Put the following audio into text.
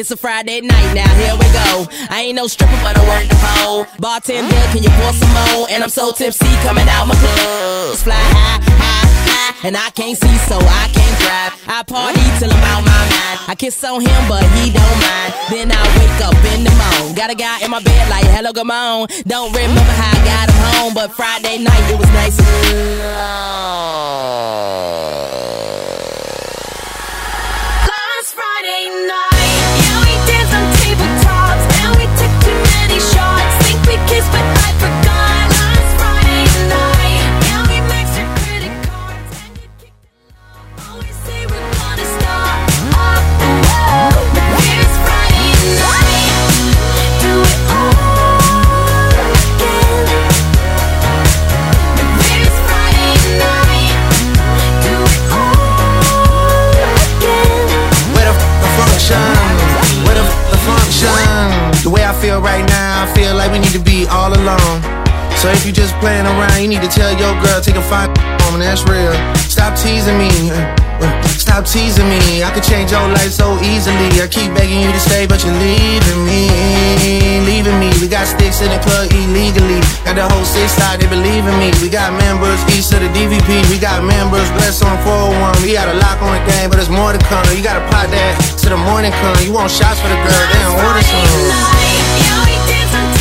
It's a Friday night now, here we go. I ain't no stripper, but I work the pole. Bartender, can you pour some more? And I'm so tipsy, coming out my clothes. Fly high, high, high, and I can't see, so I can't drive. I party till I'm out my mind. I kiss on him, but he don't mind. Then I wake up in the morning. Got a guy in my bed like, hello, come on. Don't remember how I got him home, but Friday night, it was nice and Last Friday night, yeah, we danced on tabletops, and we took too many shots. Think we kissed, but I forgot. Last Friday night, yeah, we maxed our credit cards, and you kicked it off. Always say we're gonna stop. Here's Friday night, do it all again. Here's Friday night, do it all again. Where the function? Where the function? The way I feel right now, I feel like we need to be all alone. So if you just playing around, you need to tell your girl, take a fine home, and that's real. Stop teasing me, stop teasing me. I could change your life so easily. I keep begging you to stay, but you're leaving me, leaving me. We got sticks in the club illegally. Got the whole 6 side, they believe in me. We got members east of the DVP. We got members blessed on 401. We got a lock on the game, but there's more to come. You gotta pot that till the morning come. You want shots for the girl, they don't order some. Yeah, we dance on